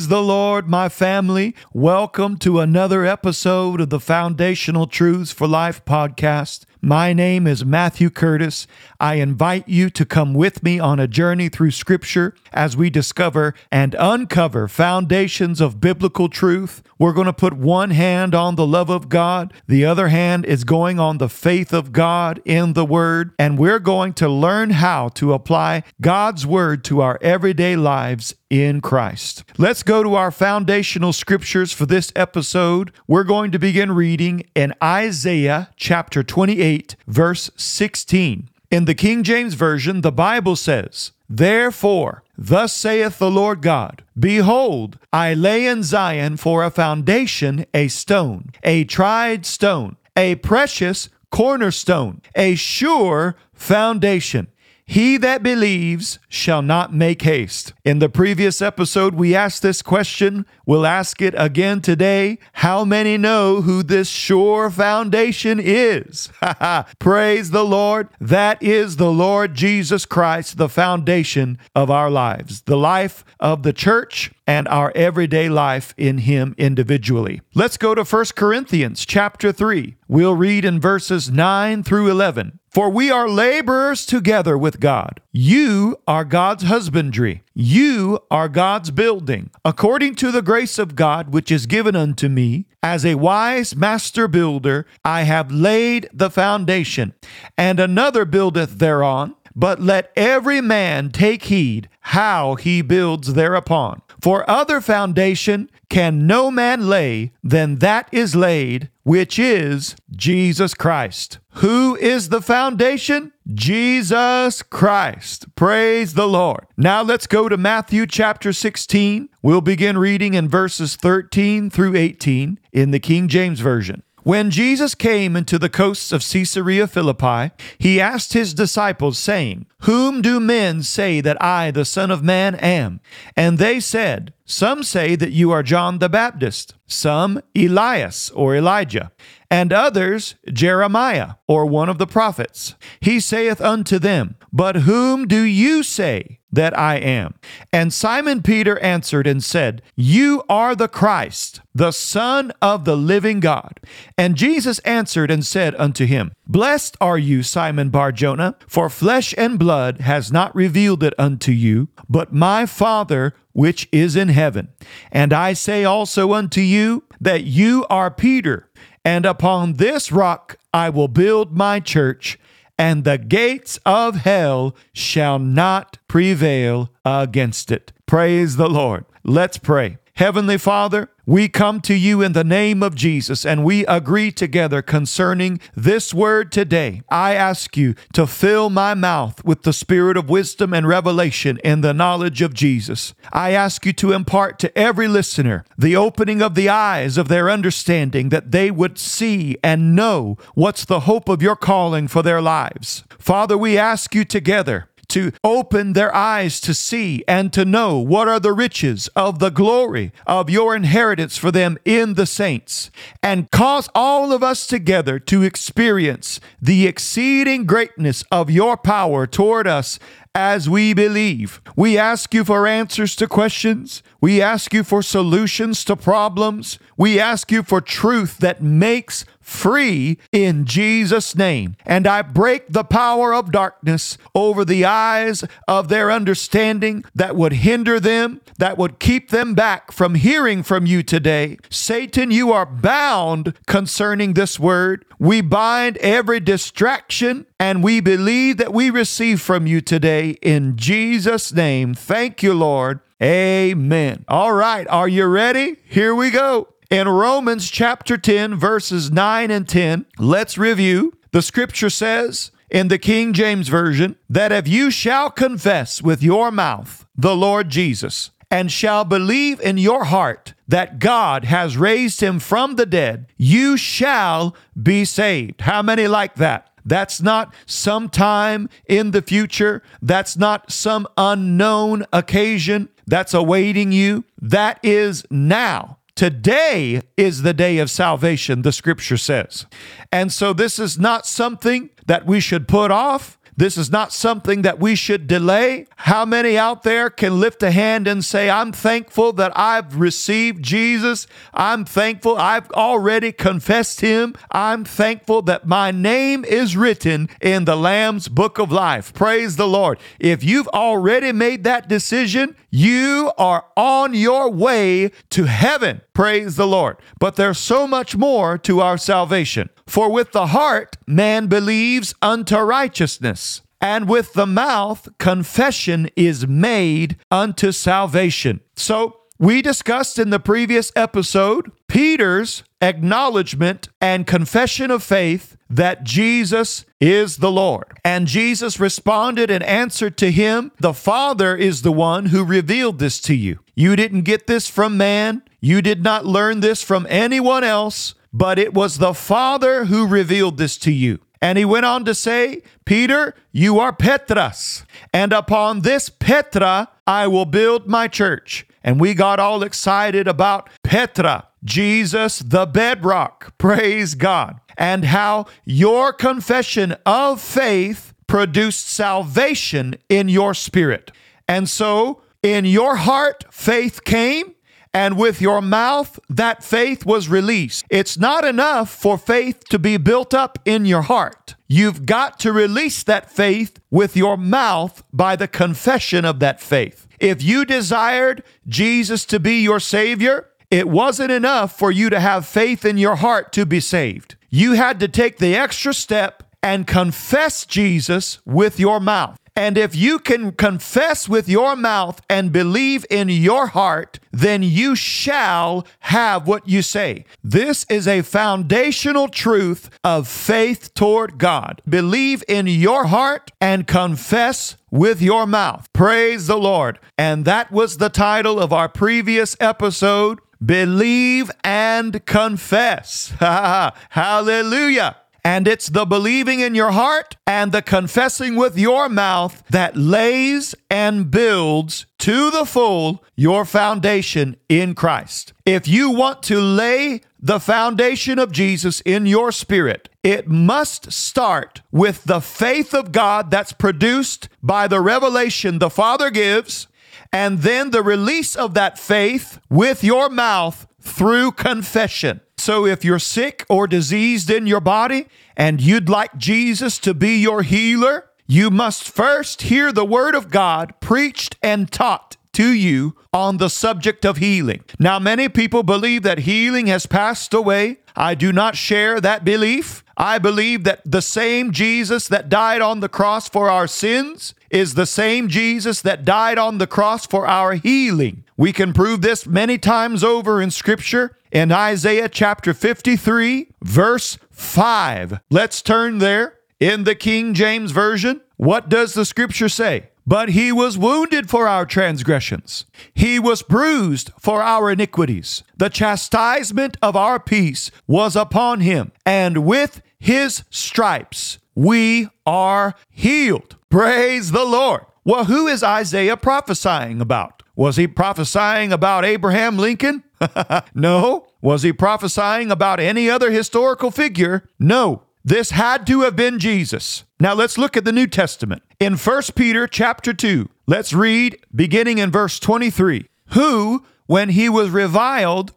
Praise the Lord, my family. Welcome to another episode of the Foundational Truths for Life podcast. My name is Matthew Curtis. I invite you to come with me on a journey through Scripture as we discover and uncover foundations of biblical truth. We're going to put one hand on the love of God. The other hand is going on the faith of God in the Word. And we're going to learn how to apply God's Word to our everyday lives in Christ. Let's go to our foundational scriptures for this episode. We're going to begin reading in Isaiah chapter 28, verse 16. In the King James Version, the Bible says, "Therefore, thus saith the Lord God, Behold, I lay in Zion for a foundation a stone, a tried stone, a precious cornerstone, a sure foundation. He that believes shall not make haste." In the previous episode, we asked this question. We'll ask it again today. How many know who this sure foundation is? Praise the Lord. That is the Lord Jesus Christ, the foundation of our lives, the life of the church, and our everyday life in Him individually. Let's go to 1 Corinthians chapter 3. We'll read in verses 9 through 11. "For we are laborers together with God. You are God's husbandry. You are God's building. According to the grace of God which is given unto me, as a wise master builder, I have laid the foundation, and another buildeth thereon. But let every man take heed how he builds thereupon. For other foundation can no man lay than that is laid, which is Jesus Christ." Who is the foundation? Jesus Christ. Praise the Lord. Now let's go to Matthew chapter 16. We'll begin reading in verses 13 through 18 in the King James Version. "When Jesus came into the coasts of Caesarea Philippi, he asked his disciples, saying, Whom do men say that I, the Son of Man, am? And they said, Some say that you are John the Baptist, some Elias or Elijah, and others Jeremiah or one of the prophets. He saith unto them, But whom do you say that I am? And Simon Peter answered and said, You are the Christ, the Son of the living God. And Jesus answered and said unto him, Blessed are you, Simon Bar-Jonah, for flesh and blood has not revealed it unto you, but my Father which is in heaven. And I say also unto you that you are Peter, and upon this rock I will build my church, and the gates of hell shall not prevail against it." Praise the Lord. Let's pray. Heavenly Father, we come to you in the name of Jesus, and we agree together concerning this word today. I ask you to fill my mouth with the spirit of wisdom and revelation in the knowledge of Jesus. I ask you to impart to every listener the opening of the eyes of their understanding, that they would see and know what's the hope of your calling for their lives. Father, we ask you together to open their eyes to see and to know what are the riches of the glory of your inheritance for them in the saints, and cause all of us together to experience the exceeding greatness of your power toward us as we believe. We ask you for answers to questions. We ask you for solutions to problems. We ask you for truth that makes free in Jesus' name. And I break the power of darkness over the eyes of their understanding that would hinder them, that would keep them back from hearing from you today. Satan, you are bound concerning this word. We bind every distraction, and we believe that we receive from you today in Jesus' name. Thank you, Lord. Amen. All right, are you ready? Here we go. In Romans chapter 10, verses 9 and 10, let's review. The scripture says in the King James Version that if you shall confess with your mouth the Lord Jesus, and shall believe in your heart that God has raised him from the dead, you shall be saved. How many like that? That's not sometime in the future. That's not some unknown occasion that's awaiting you. That is now. Today is the day of salvation, the scripture says. And so this is not something that we should put off. This is not something that we should delay. How many out there can lift a hand and say, I'm thankful that I've received Jesus. I'm thankful I've already confessed him. I'm thankful that my name is written in the Lamb's Book of Life. Praise the Lord. If you've already made that decision, you are on your way to heaven. Praise the Lord. But there's so much more to our salvation. For with the heart man believes unto righteousness, and with the mouth confession is made unto salvation. So we discussed in the previous episode Peter's acknowledgement and confession of faith that Jesus is the Lord. And Jesus responded and answered to him, the Father is the one who revealed this to you. You didn't get this from man. You did not learn this from anyone else, but it was the Father who revealed this to you. And he went on to say, Peter, you are Petras, and upon this Petra I will build my church. And we got all excited about Petra, Jesus, the bedrock. Praise God. And how your confession of faith produced salvation in your spirit. And so in your heart, faith came, and with your mouth, that faith was released. It's not enough for faith to be built up in your heart. You've got to release that faith with your mouth by the confession of that faith. If you desired Jesus to be your Savior, it wasn't enough for you to have faith in your heart to be saved. You had to take the extra step and confess Jesus with your mouth. And if you can confess with your mouth and believe in your heart, then you shall have what you say. This is a foundational truth of faith toward God. Believe in your heart and confess with your mouth. Praise the Lord. And that was the title of our previous episode, Believe and Confess. Hallelujah. And it's the believing in your heart and the confessing with your mouth that lays and builds to the full your foundation in Christ. If you want to lay the foundation of Jesus in your spirit, it must start with the faith of God that's produced by the revelation the Father gives, and then the release of that faith with your mouth through confession. So if you're sick or diseased in your body and you'd like Jesus to be your healer, you must first hear the word of God preached and taught to you on the subject of healing. Now, many people believe that healing has passed away. I do not share that belief. I believe that the same Jesus that died on the cross for our sins is the same Jesus that died on the cross for our healing. We can prove this many times over in Scripture in Isaiah chapter 53, verse 5. Let's turn there in the King James Version. What does the Scripture say? But he was wounded for our transgressions. He was bruised for our iniquities. The chastisement of our peace was upon him, and with his stripes we are healed. Praise the Lord. Well, who is Isaiah prophesying about? Was he prophesying about Abraham Lincoln? No. Was he prophesying about any other historical figure? No. This had to have been Jesus. Now let's look at the New Testament. In 1 Peter chapter 2, let's read beginning in verse 23. Who, when he was reviled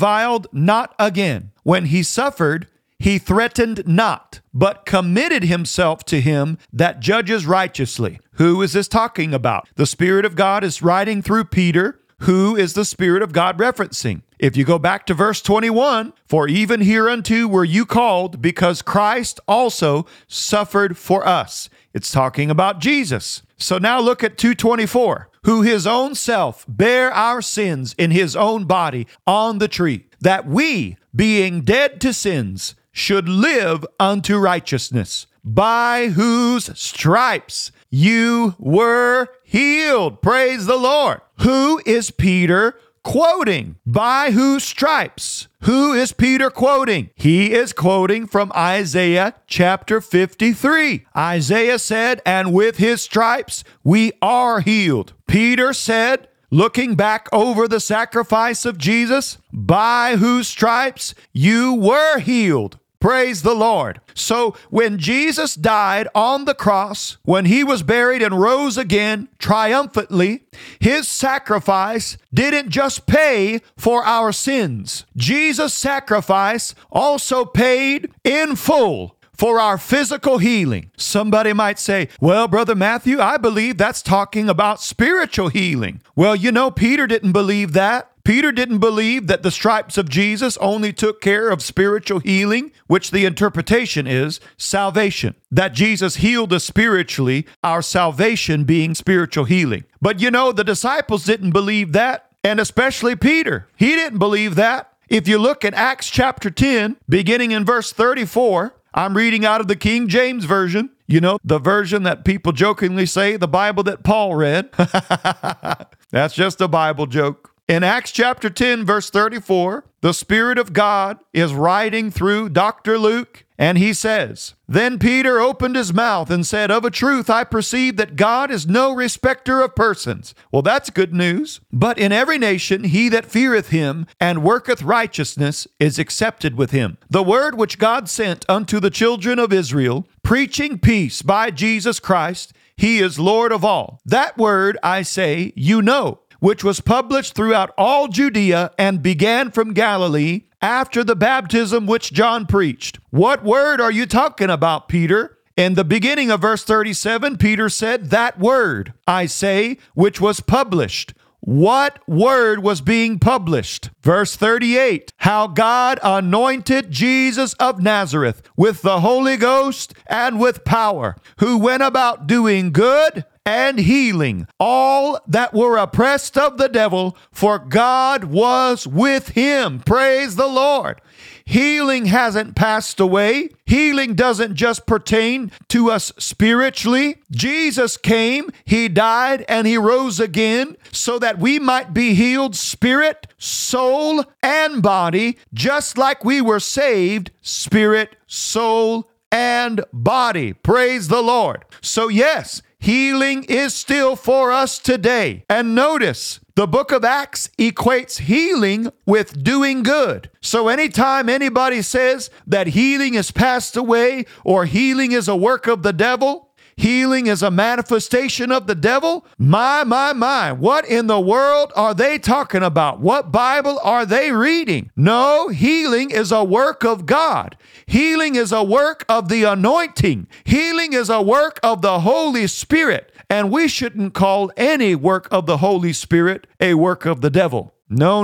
not again. When he suffered, he threatened not, but committed himself to him that judges righteously. Who is this talking about? The Spirit of God is writing through Peter. Who is the Spirit of God referencing? If you go back to verse 21, for even hereunto were you called, because Christ also suffered for us. It's talking about Jesus. So now look at 2:24, who his own self bare our sins in his own body on the tree, that we, being dead to sins, should live unto righteousness, by whose stripes you were healed. Praise the Lord. Who is Peter quoting? By whose stripes? Who is Peter quoting? He is quoting from Isaiah chapter 53. Isaiah said, and with his stripes we are healed. Peter said, looking back over the sacrifice of Jesus, by whose stripes you were healed. Praise the Lord. So when Jesus died on the cross, when he was buried and rose again triumphantly, his sacrifice didn't just pay for our sins. Jesus' sacrifice also paid in full for our physical healing. Somebody might say, well, Brother Matthew, I believe that's talking about spiritual healing. Well, you know, Peter didn't believe that. Peter didn't believe that the stripes of Jesus only took care of spiritual healing, which the interpretation is salvation. That Jesus healed us spiritually, our salvation being spiritual healing. But you know, the disciples didn't believe that, and especially Peter. He didn't believe that. If you look at Acts chapter 10, beginning in verse 34, I'm reading out of the King James Version. You know, the version that people jokingly say, the Bible that Paul read. That's just a Bible joke. In Acts chapter 10, verse 34, the Spirit of God is writing through Dr. Luke, and he says, Then Peter opened his mouth and said, Of a truth I perceive that God is no respecter of persons. Well, that's good news. But in every nation he that feareth him and worketh righteousness is accepted with him. The word which God sent unto the children of Israel, preaching peace by Jesus Christ, he is Lord of all. That word, I say, you know, which was published throughout all Judea and began from Galilee after the baptism which John preached. What word are you talking about, Peter? In the beginning of verse 37, Peter said, that word, I say, which was published. What word was being published? Verse 38, how God anointed Jesus of Nazareth with the Holy Ghost and with power, who went about doing good and healing all that were oppressed of the devil, for God was with him. Praise the Lord. Healing hasn't passed away. Healing doesn't just pertain to us spiritually. Jesus came, he died, and he rose again so that we might be healed spirit, soul, and body, just like we were saved spirit, soul, and body. Praise the Lord. So yes, healing is still for us today. And notice, the book of Acts equates healing with doing good. So anytime anybody says that healing is passed away or healing is a work of the devil, healing is a manifestation of the devil, my, what in the world are they talking about? What Bible are they reading? No, healing is a work of God. Healing is a work of the anointing. Healing is a work of the Holy Spirit. And we shouldn't call any work of the Holy Spirit a work of the devil. No.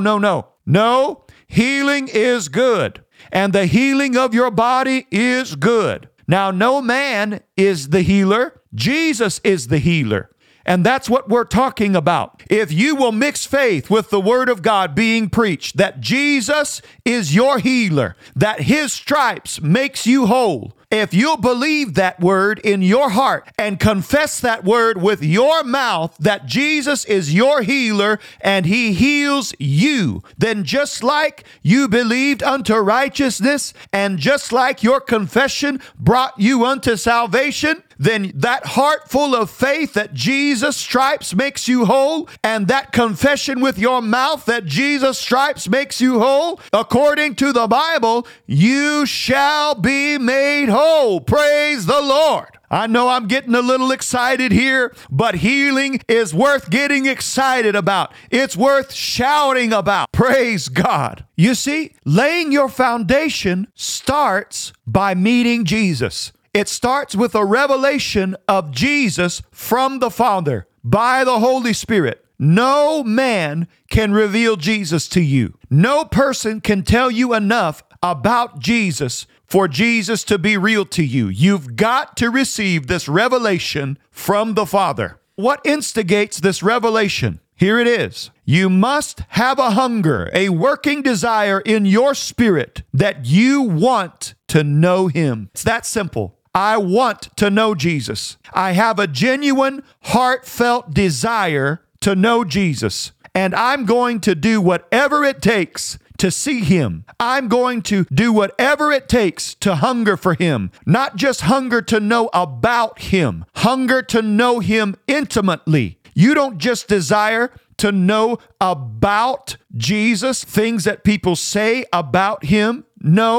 No, healing is good. And the healing of your body is good. Now, no man is the healer. Jesus is the healer. And that's what we're talking about. If you will mix faith with the word of God being preached, that Jesus is your healer, that his stripes makes you whole. If you'll believe that word in your heart and confess that word with your mouth that Jesus is your healer and he heals you, then just like you believed unto righteousness and just like your confession brought you unto salvation, then that heart full of faith that Jesus' stripes makes you whole and that confession with your mouth that Jesus' stripes makes you whole, according to the Bible, you shall be made whole. Praise the Lord. I know I'm getting a little excited here, but healing is worth getting excited about. It's worth shouting about. Praise God. You see, laying your foundation starts by meeting Jesus. It starts with a revelation of Jesus from the Father by the Holy Spirit. No man can reveal Jesus to you. No person can tell you enough about Jesus for Jesus to be real to you. You've got to receive this revelation from the Father. What instigates this revelation? Here it is. You must have a hunger, a working desire in your spirit that you want to know him. It's that simple. I want to know Jesus. I have a genuine, heartfelt desire to know Jesus. And I'm going to do whatever it takes to see him. I'm going to do whatever it takes to hunger for him. Not just hunger to know about him, hunger to know him intimately. You don't just desire to know about Jesus, things that people say about him. No,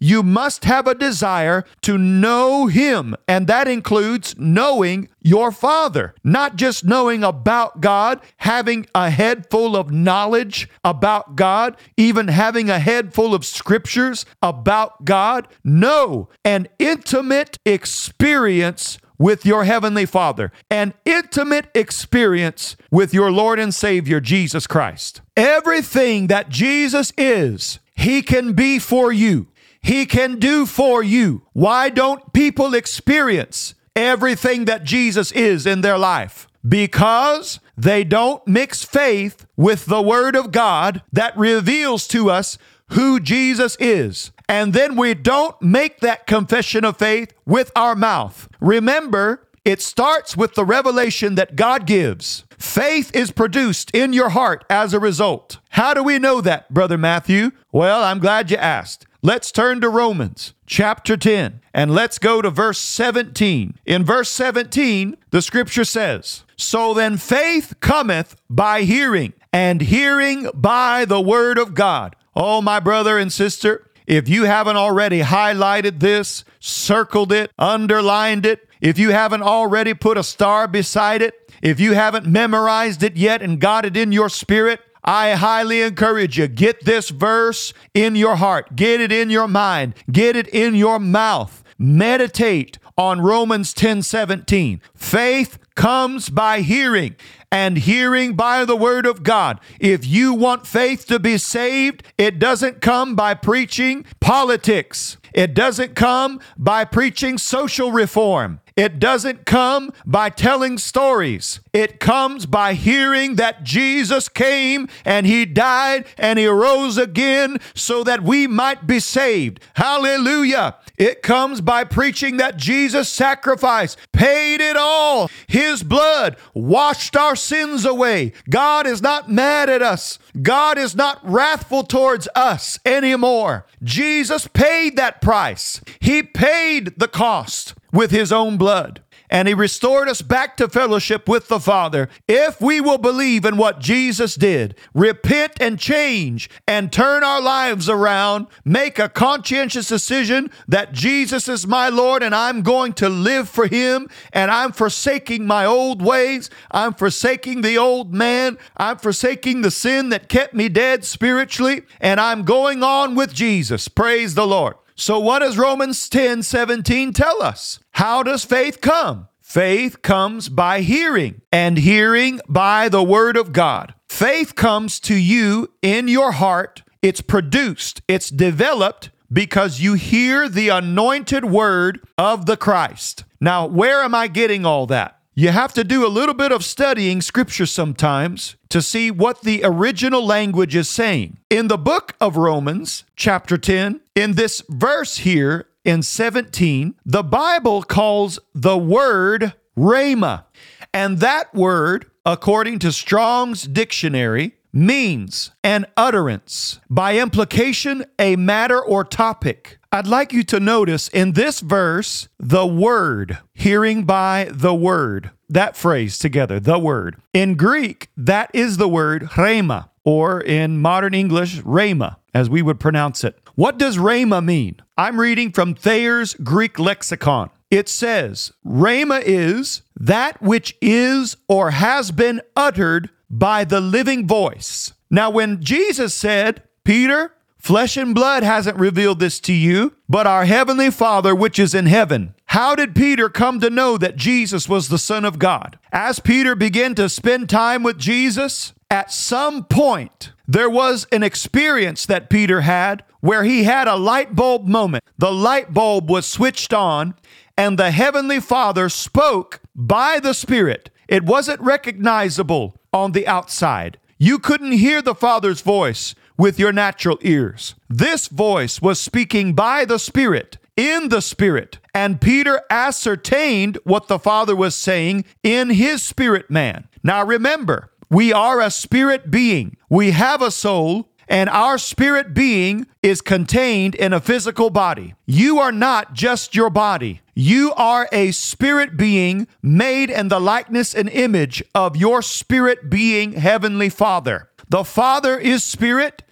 You must have a desire to know Him, and that includes knowing your Father. Not just knowing about God, having a head full of knowledge about God, even having a head full of scriptures about God. No, an intimate experience with your Heavenly Father, an intimate experience with your Lord and Savior, Jesus Christ. Everything that Jesus is, He can be for you. He can do for you. Why don't people experience everything that Jesus is in their life? Because they don't mix faith with the Word of God that reveals to us who Jesus is. And then we don't make that confession of faith with our mouth. Remember, it starts with the revelation that God gives. Faith is produced in your heart as a result. How do we know that, Brother Matthew? Well, I'm glad you asked. Let's turn to Romans chapter 10, and let's go to verse 17. In verse 17, the scripture says, "So then faith cometh by hearing, and hearing by the word of God." Oh, my brother and sister, if you haven't already highlighted this, circled it, underlined it, if you haven't already put a star beside it, if you haven't memorized it yet and got it in your spirit, I highly encourage you, get this verse in your heart, get it in your mind, get it in your mouth. Meditate on Romans 10:17. Faith comes by hearing, and hearing by the word of God. If you want faith to be saved, it doesn't come by preaching politics. It doesn't come by preaching social reform. It doesn't come by telling stories. It comes by hearing that Jesus came and He died and He rose again so that we might be saved. Hallelujah. It comes by preaching that Jesus' sacrifice paid it all. His blood washed our sins away. God is not mad at us. God is not wrathful towards us anymore. Jesus paid that price. He paid the cost with His own blood. And He restored us back to fellowship with the Father. If we will believe in what Jesus did, repent and change and turn our lives around, make a conscientious decision that Jesus is my Lord and I'm going to live for Him, and I'm forsaking my old ways, I'm forsaking the old man, I'm forsaking the sin that kept me dead spiritually, and I'm going on with Jesus. Praise the Lord. So what does Romans 10:17 tell us? How does faith come? Faith comes by hearing, and hearing by the word of God. Faith comes to you in your heart. It's produced, it's developed because you hear the anointed word of the Christ. Now, where am I getting all that? You have to do a little bit of studying scripture sometimes to see what the original language is saying. In the book of Romans, chapter 10, in this verse here in 17, the Bible calls the word rhema. And that word, according to Strong's dictionary, means an utterance. By implication, a matter or topic. I'd like you to notice in this verse, the word, hearing by the word, that phrase together, the word. In Greek, that is the word rhema, or in modern English, rhema, as we would pronounce it. What does rhema mean? I'm reading from Thayer's Greek lexicon. It says, rhema is that which is or has been uttered by the living voice. Now, when Jesus said, Peter, flesh and blood hasn't revealed this to you, but our heavenly Father which is in heaven. How did Peter come to know that Jesus was the Son of God? As Peter began to spend time with Jesus, at some point, there was an experience that Peter had where he had a light bulb moment. The light bulb was switched on, and the Heavenly Father spoke by the Spirit. It wasn't recognizable on the outside. You couldn't hear the Father's voice with your natural ears. This voice was speaking by the Spirit, in the Spirit, and Peter ascertained what the Father was saying in his spirit man. Now remember, we are a spirit being. We have a soul, and our spirit being is contained in a physical body. You are not just your body. You are a spirit being made in the likeness and image of your spirit being Heavenly Father. The Father is spirit,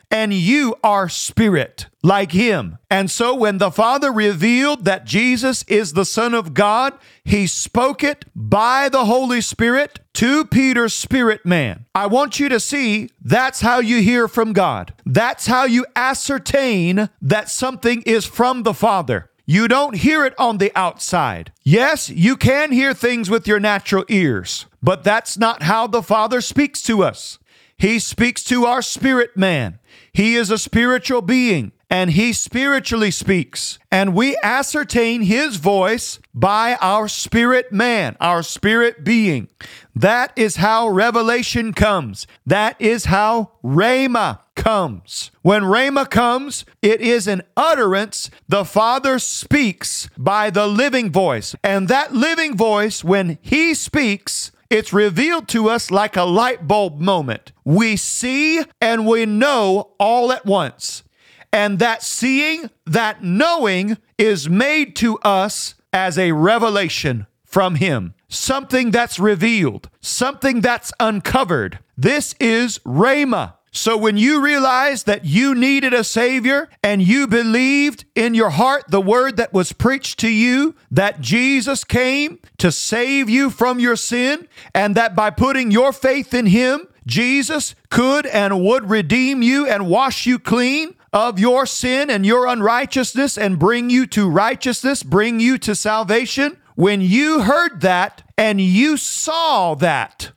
and you are spirit like him. And so when the Father revealed that Jesus is the Son of God, he spoke it by the Holy Spirit to Peter's spirit man. I want you to see that's how you hear from God. That's how you ascertain that something is from the Father. You don't hear it on the outside. Yes, you can hear things with your natural ears, but that's not how the Father speaks to us. He speaks to our spirit man. He is a spiritual being, and he spiritually speaks. And we ascertain his voice by our spirit man, our spirit being. That is how revelation comes. That is how Rhema comes. When Rhema comes, it is an utterance. The Father speaks by the living voice. And that living voice, when he speaks, it's revealed to us like a light bulb moment. We see and we know all at once. And that seeing, that knowing is made to us as a revelation from him. Something that's revealed, something that's uncovered. This is Rhema. So when you realize that you needed a Savior and you believed in your heart the word that was preached to you, that Jesus came to save you from your sin, and that by putting your faith in him, Jesus could and would redeem you and wash you clean of your sin and your unrighteousness and bring you to righteousness, bring you to salvation. When you heard that and you saw that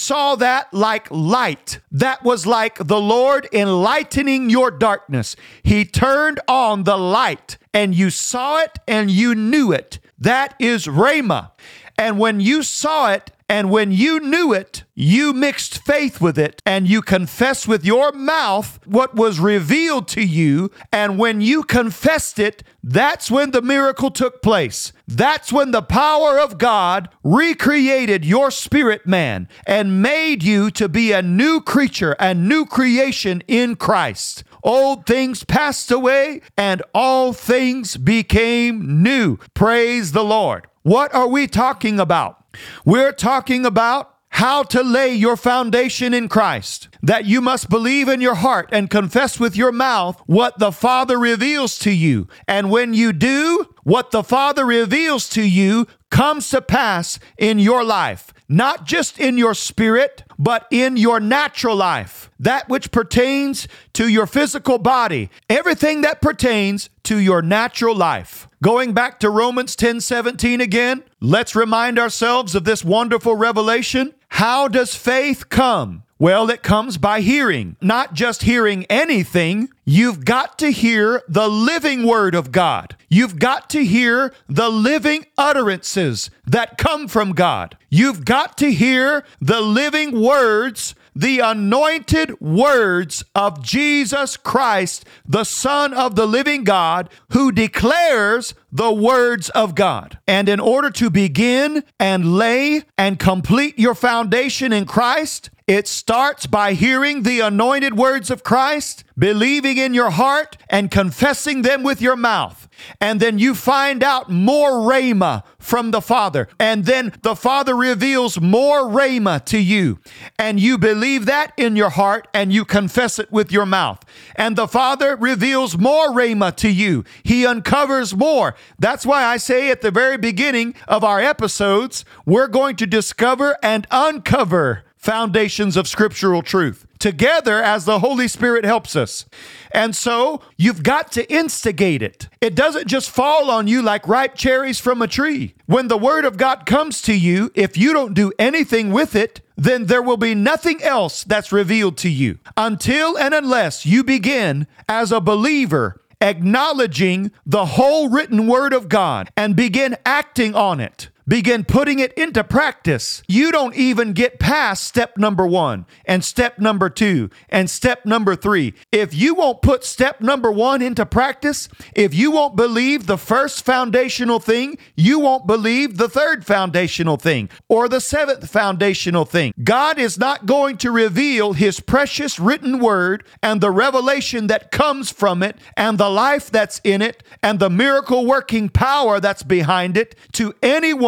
like light. That was like the Lord enlightening your darkness. He turned on the light and you saw it and you knew it. That is Rhema. And when you saw it and when you knew it, you mixed faith with it and you confessed with your mouth what was revealed to you. And when you confessed it, that's when the miracle took place. That's when the power of God recreated your spirit man and made you to be a new creature, a new creation in Christ. Old things passed away and all things became new. Praise the Lord. What are we talking about? We're talking about how to lay your foundation in Christ, that you must believe in your heart and confess with your mouth what the Father reveals to you. And when you do, what the Father reveals to you comes to pass in your life, not just in your spirit, but in your natural life, that which pertains to your physical body, everything that pertains to your natural life. Going back to Romans 10:17 again, let's remind ourselves of this wonderful revelation. How does faith come? Well, it comes by hearing, not just hearing anything. You've got to hear the living word of God. You've got to hear the living utterances that come from God. You've got to hear the living words, the anointed words of Jesus Christ, the Son of the living God, who declares the words of God. And in order to begin and lay and complete your foundation in Christ, it starts by hearing the anointed words of Christ, believing in your heart, and confessing them with your mouth. And then you find out more Rhema from the Father. And then the Father reveals more Rhema to you. And you believe that in your heart and you confess it with your mouth. And the Father reveals more Rhema to you. He uncovers more. That's why I say at the very beginning of our episodes, we're going to discover and uncover foundations of scriptural truth together as the Holy Spirit helps us. And so you've got to instigate it. It doesn't just fall on you like ripe cherries from a tree. When the word of God comes to you, if you don't do anything with it, then there will be nothing else that's revealed to you until and unless you begin as a believer acknowledging the whole written word of God and begin acting on it. Begin putting it into practice. You don't even get past step number 1 and step number 2 and step number 3. If you won't put step number 1 into practice, if you won't believe the first foundational thing, you won't believe the third foundational thing or the seventh foundational thing. God is not going to reveal his precious written word and the revelation that comes from it and the life that's in it and the miracle working power that's behind it to anyone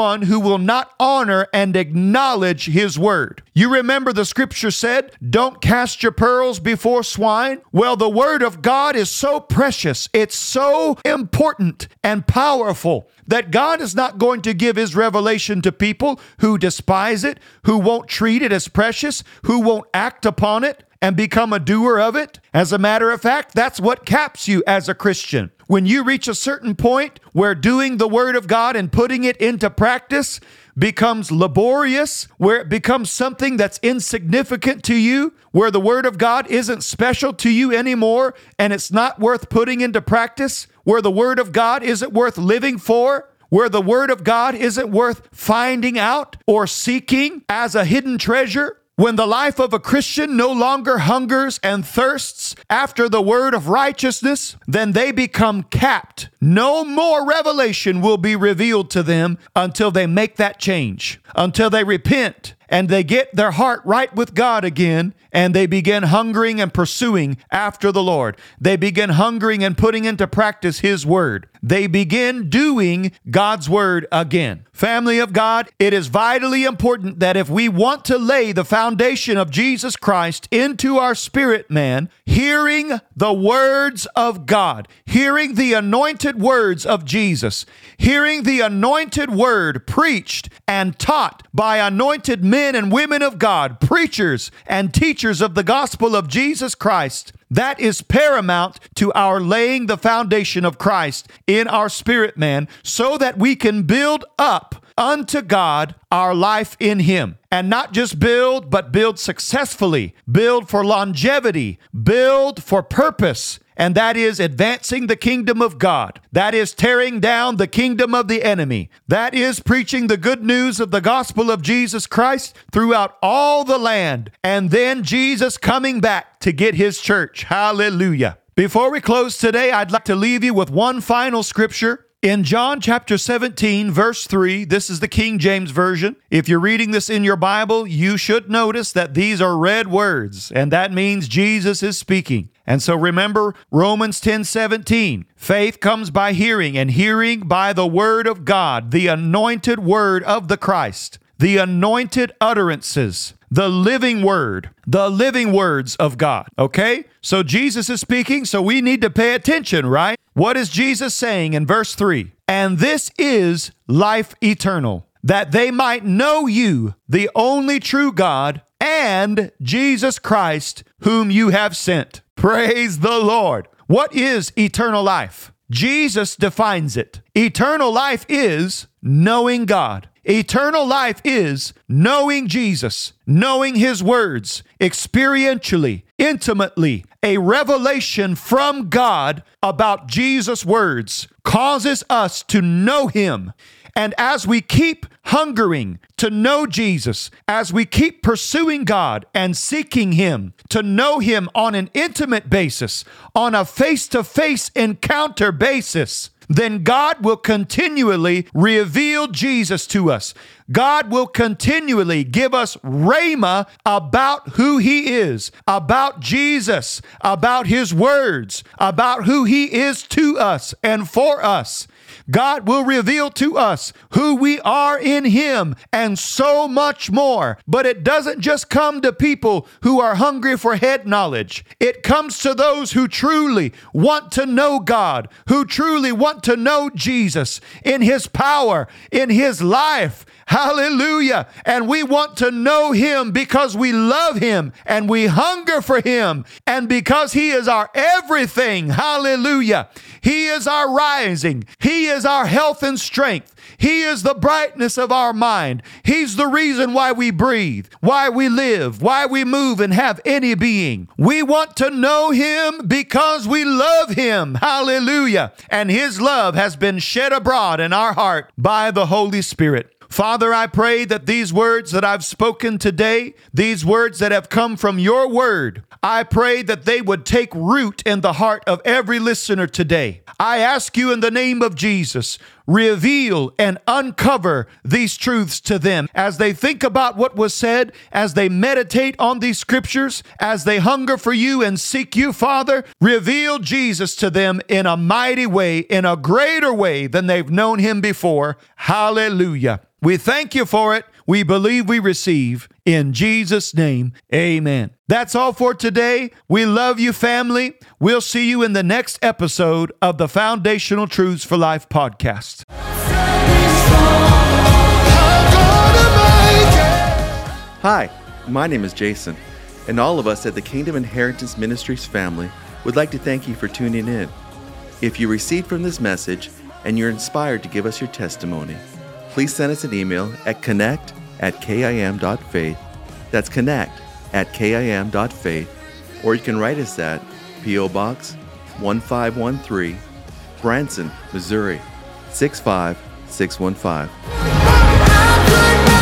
anyone who will not honor and acknowledge his word. You remember the scripture said, don't cast your pearls before swine? Well, the word of God is so precious. It's so important and powerful that God is not going to give his revelation to people who despise it, who won't treat it as precious, who won't act upon it and become a doer of it. As a matter of fact, that's what caps you as a Christian. When you reach a certain point where doing the word of God and putting it into practice becomes laborious, where it becomes something that's insignificant to you, where the word of God isn't special to you anymore and it's not worth putting into practice, where the word of God isn't worth living for, where the word of God isn't worth finding out or seeking as a hidden treasure, when the life of a Christian no longer hungers and thirsts after the word of righteousness, then they become capped. No more revelation will be revealed to them until they make that change, until they repent and they get their heart right with God again, and they begin hungering and pursuing after the Lord. They begin hungering and putting into practice his word. They begin doing God's word again. Family of God, it is vitally important that if we want to lay the foundation of Jesus Christ into our spirit man, hearing the words of God, hearing the anointed words of Jesus, hearing the anointed word preached and taught by anointed men and women of God, preachers and teachers of the gospel of Jesus Christ, that is paramount to our laying the foundation of Christ in our spirit man so that we can build up unto God our life in him. And not just build, but build successfully, build for longevity, build for purpose. And that is advancing the kingdom of God. That is tearing down the kingdom of the enemy. That is preaching the good news of the gospel of Jesus Christ throughout all the land. And then Jesus coming back to get his church. Hallelujah. Before we close today, I'd like to leave you with one final scripture. In John chapter 17, verse 3, this is the King James Version. If you're reading this in your Bible, you should notice that these are red words, and that means Jesus is speaking. And so remember Romans 10:17. Faith comes by hearing, and hearing by the word of God, the anointed word of the Christ, the anointed utterances, the living word, the living words of God. Okay? So Jesus is speaking, so we need to pay attention, right? What is Jesus saying in verse 3? And this is life eternal, that they might know you, the only true God, and Jesus Christ, whom you have sent. Praise the Lord. What is eternal life? Jesus defines it. Eternal life is knowing God. Eternal life is knowing Jesus, knowing his words, experientially, intimately. A revelation from God about Jesus' words causes us to know him. And as we keep hungering to know Jesus, as we keep pursuing God and seeking him, to know him on an intimate basis, on a face-to-face encounter basis, then God will continually reveal Jesus to us. God will continually give us rhema about who he is, about Jesus, about his words, about who he is to us and for us. God will reveal to us who we are in him and so much more. But it doesn't just come to people who are hungry for head knowledge. It comes to those who truly want to know God, who truly want to know Jesus in his power, in his life. Hallelujah. And we want to know him because we love him and we hunger for him and because he is our everything. Hallelujah. He is our rising. He is our health and strength. He is the brightness of our mind. He's the reason why we breathe, why we live, why we move and have any being. We want to know him because we love him. Hallelujah. And his love has been shed abroad in our heart by the Holy Spirit. Father, I pray that these words that I've spoken today, these words that have come from your word, I pray that they would take root in the heart of every listener today. I ask you in the name of Jesus, reveal and uncover these truths to them as they think about what was said, as they meditate on these scriptures, as they hunger for you and seek you, Father. Reveal Jesus to them in a mighty way, in a greater way than they've known him before. Hallelujah. We thank you for it. We believe we receive. In Jesus' name, amen. That's all for today. We love you, family. We'll see you in the next episode of the Foundational Truths for Life podcast. Hi, my name is Jason, and all of us at the Kingdom Inheritance Ministries family would like to thank you for tuning in. If you received from this message and you're inspired to give us your testimony, please send us an email at connect@kim.faith. That's connect@kim.faith. Or you can write us at P.O. Box 1513, Branson, Missouri 65615.